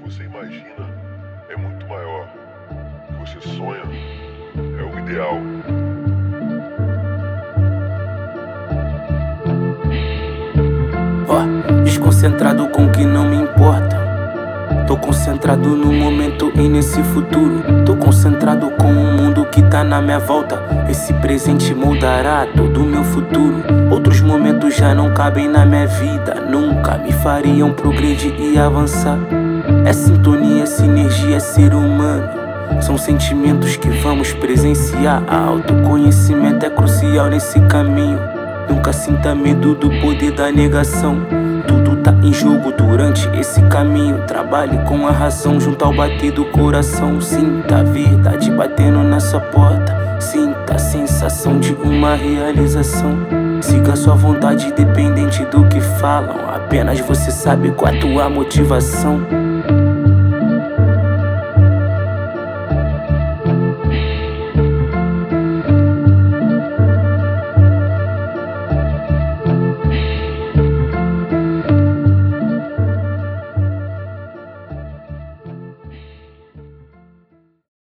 você imagina é muito maior. O que você sonha é o ideal. Desconcentrado com o que não me importa. Tô concentrado no momento e nesse futuro. Tô concentrado com o mundo que tá na minha volta. Esse presente moldará todo o meu futuro. Outros momentos já não cabem na minha vida. Nunca me fariam progredir e avançar. É sintonia, sinergia, é ser humano. São sentimentos que vamos presenciar. A autoconhecimento é crucial nesse caminho. Nunca sinta medo do poder da negação. Tudo tá em jogo durante esse caminho. Trabalhe com a razão junto ao bater do coração. Sinta a verdade batendo na sua porta. Sinta a sensação de uma realização. Siga sua vontade independente do que falam. Apenas você sabe qual a tua motivação.